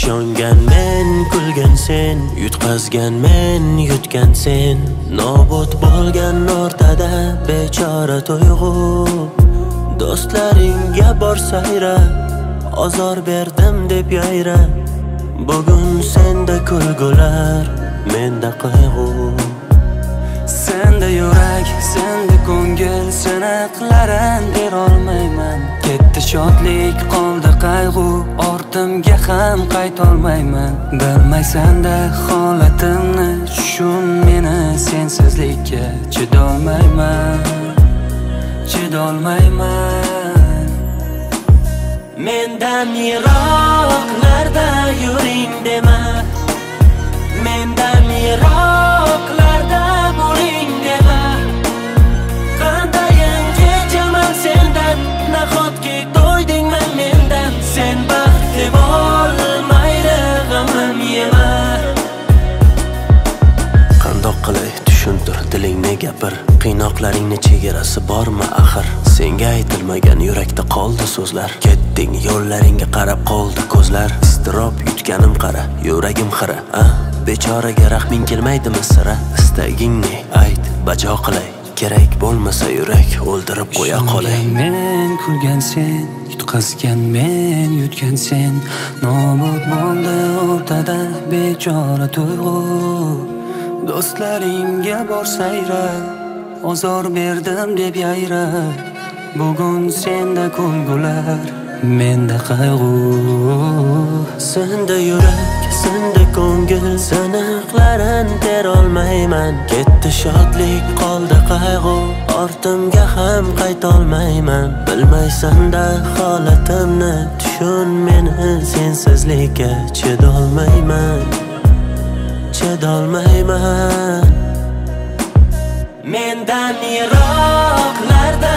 Ishongan men, kulgan sen, yutqazgan men, yutgan sen. Nobud bo'lgan o'rtada bechora tuyg'u. Do'stlaringga bor sayra, ozor berdim deb yayra. Bugun senda kulgular, menda qayg'u. Senda yurak, senda ko'ngil, siniqlarin berolmayman. Ketdi shodlik, qoldi qayg'u, ortimga ham qaytolmayman. Bilmaysan-da holatimni, tushun meni sensizlikka chidolmayman, chidolmayman. Mendan yiroqlarda yuring dema, mendan yiroqlarda bo'ling dema. Qandayin kechaman sendan, nahotki to'ydingmi mendan. Sen baxtli bo'lmaydi g'amim yema. Qandoq qilay tushuntir, dilingni gapir. Qiynoqlaringni chegarasi bormi axir? Senga aytilmagan yurakda qoldi so'zlar. Ketding yo'llaringga qarab qoldi ko'zlar. Iztirob yutganim qara, yuragim xira. Bechoraga rahming kelmaydimi sira? Istagingni ayt, bajo qilay. Kerak bo'lmasa yurak o'ldirib qo'ya qolay. Men kulgan sen, yutqazgan men, yutgan sen. Nobud bo'ldi o'rtada bechora tuyg'u. Do'stlaringga bor sayra, ozor berdim deb yayra. Bugun senda kulgular, menda qayg'u. Senda yurak, senda ko'ngil, siniqlarin terolmayman. Ketdi shodlik, qoldi qayg'u, ortimga ham qaytolmayman. Bilmaysan-da holatimni, tushun meni sensizlikka chidolmayman, chidolmayman. Mendan yiroqlarda